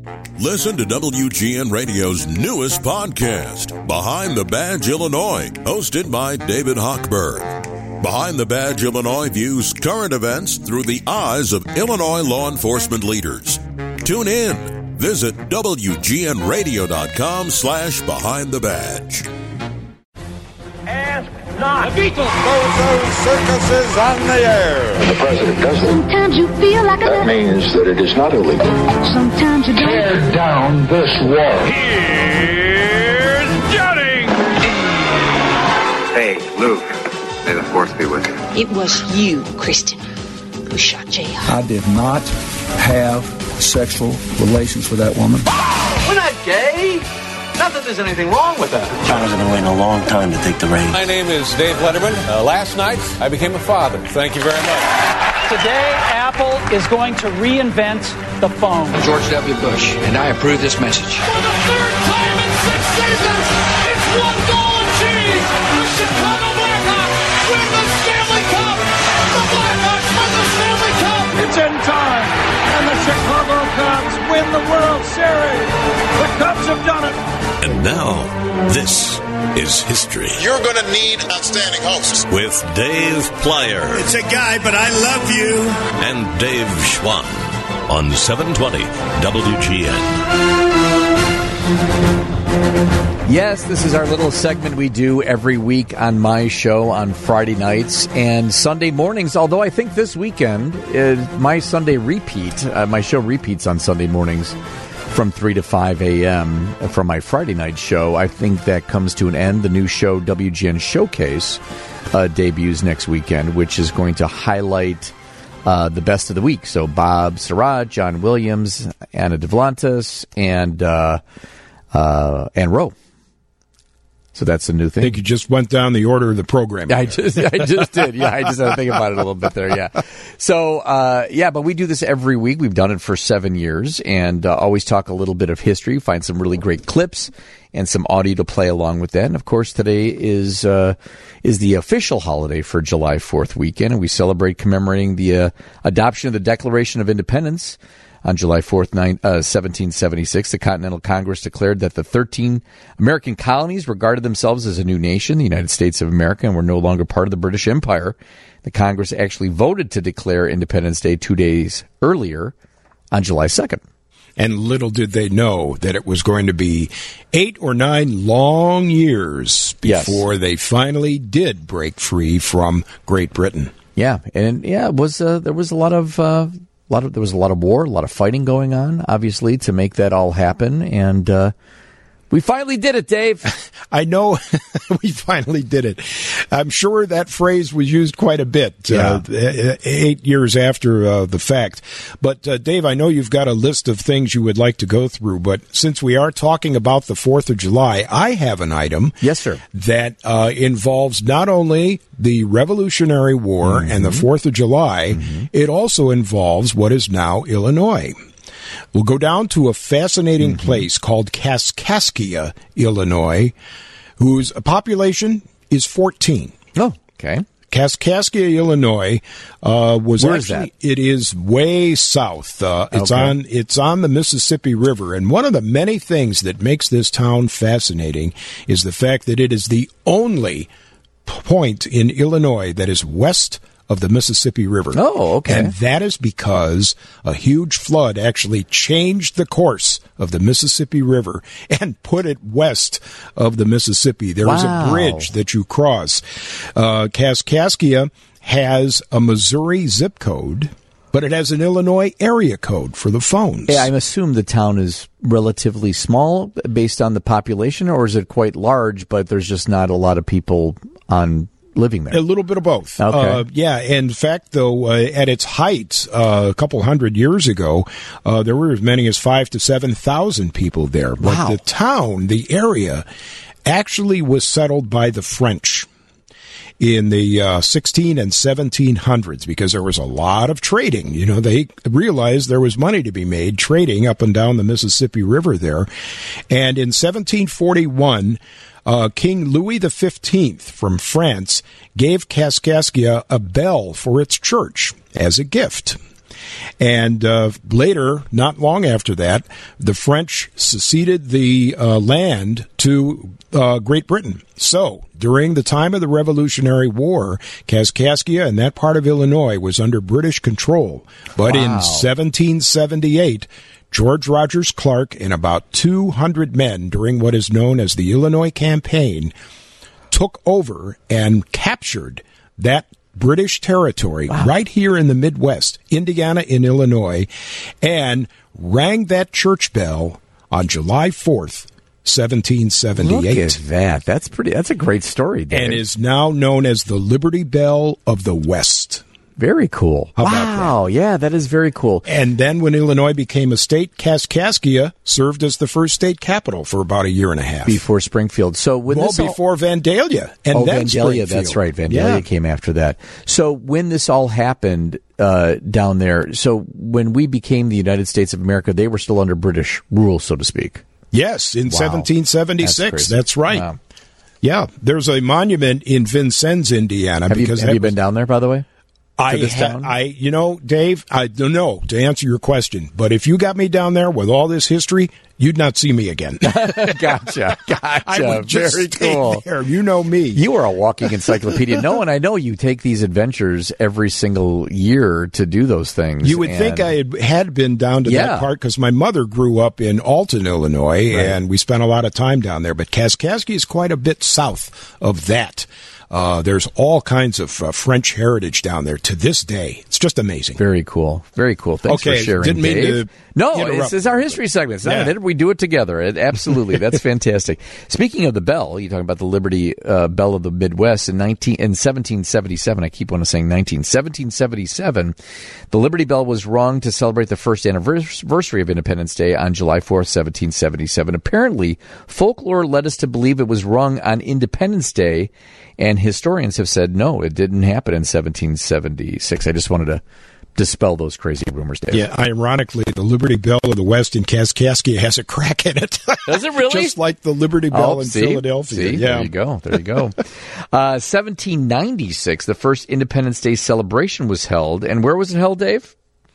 Listen to WGN Radio's newest podcast, Behind the Badge Illinois, hosted by David Hochberg. Behind the Badge Illinois views current events through the eyes of Illinois law enforcement leaders. Tune in. Visit WGNRadio.com/Behind the Badge. Ask not. The Beatles. Bozo Circus is on the air. The president does that. Sometimes you feel like That means that it is not illegal. Sometimes you don't. Tear down this wall. Here's Jennings. Hey, Luke. May the force be with you. It was you, Kristen, who shot J.R. I did not have sexual relations with that woman. We're not gay. Not that there's anything wrong with that. John's been waiting a long time to take the reins. My name is Dave Letterman. Last night, I became a father. Thank you very much. Today, Apple is going to reinvent the phone. George W. Bush, and I approve this message. For the third time in 6 seasons, it's one goal achieved. The Chicago Blackhawks win the Stanley Cup. The Blackhawks win the Stanley Cup. It's in time, and the Chicago Cubs win the World Series. The Cubs have done it. And now, this is history. You're going to need outstanding hosts. With Dave Plyer. It's a guy, but I love you. And Dave Schwann on 720 WGN. Yes, this is our little segment we do every week on my show on Friday nights and Sunday mornings, although I think this weekend, my Sunday repeat, my show repeats on Sunday mornings from 3 to 5 a.m. from my Friday night show. I think that comes to an end. The new show, WGN Showcase, debuts next weekend, which is going to highlight the best of the week. So Bob Surratt, John Williams, Anna DeVlantis, and Roe. So that's a new thing. I think you just went down the order of the program. I just did. Yeah, I just had to think about it a little bit there. Yeah. So, but we do this every week. We've done it for 7 years and always talk a little bit of history, find some really great clips and some audio to play along with that. And of course, today is the official holiday for July 4th weekend, and we celebrate commemorating the adoption of the Declaration of Independence. On July 4th, 1776, the Continental Congress declared that the 13 American colonies regarded themselves as a new nation, the United States of America, and were no longer part of the British Empire. The Congress actually voted to declare Independence Day 2 days earlier on July 2nd. And little did they know that it was going to be 8 or 9 long years before they finally did break free from Great Britain. Yeah, and it was there was a lot of war, a lot of fighting going on, obviously, to make that all happen. And we finally did it, Dave. I know we finally did it. I'm sure that phrase was used quite a bit 8 years after the fact. But, Dave, I know you've got a list of things you would like to go through. But since we are talking about the 4th of July, I have an item. Yes, sir. That involves not only the Revolutionary War and the 4th of July, it also involves what is now Illinois. We'll go down to a fascinating place called Kaskaskia, Illinois, whose population is 14. Oh, okay. Kaskaskia, Illinois, was Where actually, is that? It is way south. It's on the Mississippi River. And one of the many things that makes this town fascinating is the fact that it is the only point in Illinois that is west of the Mississippi River. Oh, okay. And that is because a huge flood actually changed the course of the Mississippi River and put it west of the Mississippi. There is a bridge that you cross. Kaskaskia has a Missouri zip code, but it has an Illinois area code for the phones. Yeah, I assume the town is relatively small based on the population, or is it quite large, but there's just not a lot of people living there? A little bit of both. Okay. In fact, though, at its height, a couple hundred years ago, there were as many as 5,000 to 7,000 people there. But wow. The town, the area, actually was settled by the French in the 16 and 1700s because there was a lot of trading. You know, they realized there was money to be made trading up and down the Mississippi River there. And in 1741, King Louis XV from France gave Kaskaskia a bell for its church as a gift. And later, not long after that, the French ceded the land to Great Britain. So, during the time of the Revolutionary War, Kaskaskia and that part of Illinois was under British control. But in 1778, George Rogers Clark and about 200 men during what is known as the Illinois Campaign took over and captured that British territory right here in the Midwest, Indiana and Illinois, and rang that church bell on July 4th, 1778. Look at that. That's a great story, Dave. And is now known as the Liberty Bell of the West. Very cool. How about wow. that? Yeah, that is very cool. And then when Illinois became a state, Kaskaskia served as the first state capital for about a year and a half. Before Springfield. So when before Vandalia. And then Vandalia, that's right. Vandalia came after that. So when this all happened down there, so when we became the United States of America, they were still under British rule, so to speak. Yes, in 1776. That's right. Wow. Yeah, there's a monument in Vincennes, Indiana. Have you been down there, by the way? Dave, I don't know to answer your question, but if you got me down there with all this history, you'd not see me again. Gotcha. I would just Very stay cool. there. You know me. You are a walking encyclopedia. No, and I know you take these adventures every single year to do those things. You would think I had been down to that part because my mother grew up in Alton, Illinois, and we spent a lot of time down there. But Kaskaskia is quite a bit south of that. There's all kinds of French heritage down there to this day. It's just amazing. Very cool. Very cool. Thanks for sharing, didn't mean Dave. This is our history segment. It's not it. We do it together. Absolutely. That's fantastic. Speaking of the bell, you're talking about the Liberty Bell of the Midwest in 1777. I keep on saying 1777. The Liberty Bell was rung to celebrate the first anniversary of Independence Day on July 4th, 1777. Apparently, folklore led us to believe it was rung on Independence Day, and historians have said, no, it didn't happen in 1776. I just wanted to dispel those crazy rumors, Dave. Yeah, ironically, the Liberty Bell of the West in Kaskaskia has a crack in it. Does it really? Just like the Liberty Bell in Philadelphia. See? Yeah. There you go. 1796, the first Independence Day celebration was held. And where was it held, Dave?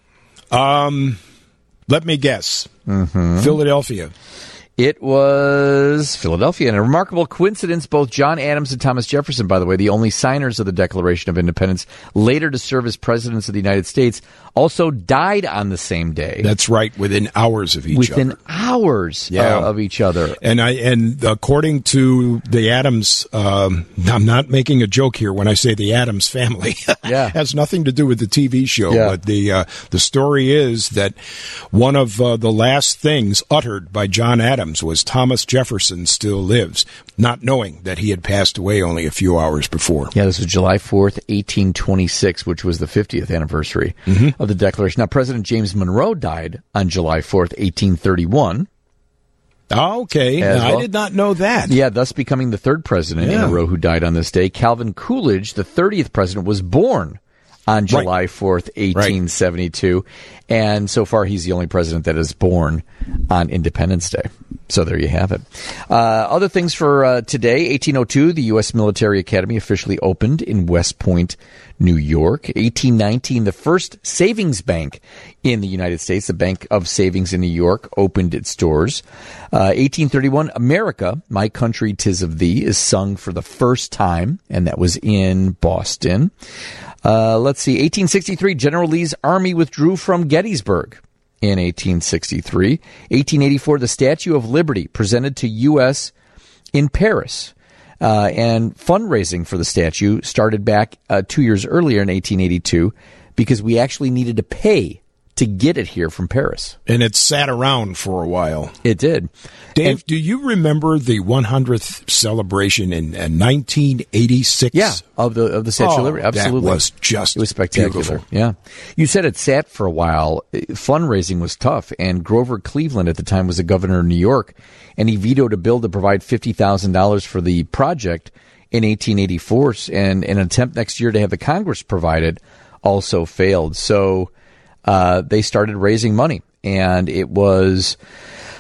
Let me guess. Philadelphia. It was Philadelphia. And a remarkable coincidence, both John Adams and Thomas Jefferson, by the way, the only signers of the Declaration of Independence, later to serve as presidents of the United States, also died on the same day. That's right, within hours of each other. Within hours of each other. And according to the Adams, I'm not making a joke here when I say the Adams family. Has nothing to do with the TV show, but the story is that one of the last things uttered by John Adams was Thomas Jefferson still lives, not knowing that he had passed away only a few hours before. Yeah, this was July 4th, 1826, which was the 50th anniversary of the Declaration. Now, President James Monroe died on July 4th, 1831. Okay, I did not know that. Yeah, thus becoming the third president in a row who died on this day. Calvin Coolidge, the 30th president, was born on July 4th, 1872. And so far, he's the only president that is born on Independence Day. So there you have it. Other things for today. 1802, the U.S. Military Academy officially opened in West Point, New York. 1819, the first savings bank in the United States, the Bank of Savings in New York, opened its doors. 1831, America, My Country 'Tis of Thee, is sung for the first time, and that was in Boston. Let's see, 1863, General Lee's army withdrew from Gettysburg in 1863. 1884, the Statue of Liberty presented to U.S. in Paris. And fundraising for the statue started back 2 years earlier in 1882 because we actually needed to pay to get it here from Paris. And it sat around for a while. It did. Dave, do you remember the 100th celebration in 1986? Yeah, of the Statue of Liberty. Absolutely. That was just It was spectacular. Beautiful. Yeah. You said it sat for a while. Fundraising was tough, and Grover Cleveland at the time was the governor of New York, and he vetoed a bill to provide $50,000 for the project in 1884, and an attempt next year to have the Congress provide it also failed. So they started raising money, and it was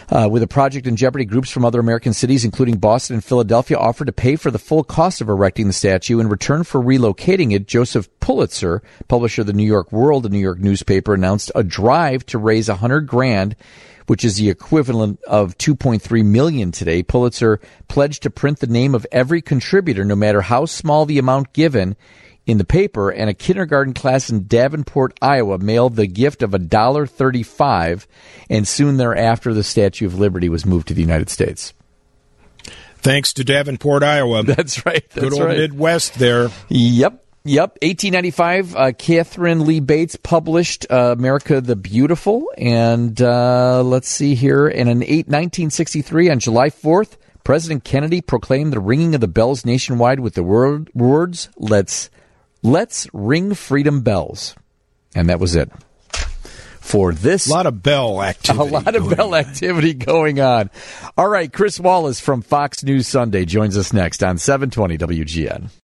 With a project in jeopardy, groups from other American cities, including Boston and Philadelphia, offered to pay for the full cost of erecting the statue. In return for relocating it, Joseph Pulitzer, publisher of the New York World, a New York newspaper, announced a drive to raise $100,000, which is the equivalent of $2.3 million today. Pulitzer pledged to print the name of every contributor, no matter how small the amount given, in the paper, and a kindergarten class in Davenport, Iowa, mailed the gift of $1.35, and soon thereafter, the Statue of Liberty was moved to the United States. Thanks to Davenport, Iowa. That's right. Good old Midwest there. Yep. 1895, Catherine Lee Bates published America the Beautiful. And let's see here. And in 1963, on July 4th, President Kennedy proclaimed the ringing of the bells nationwide with the words, Let's ring freedom bells. And that was it. For this. A lot of bell activity going on. All right, Chris Wallace from Fox News Sunday joins us next on 720 WGN.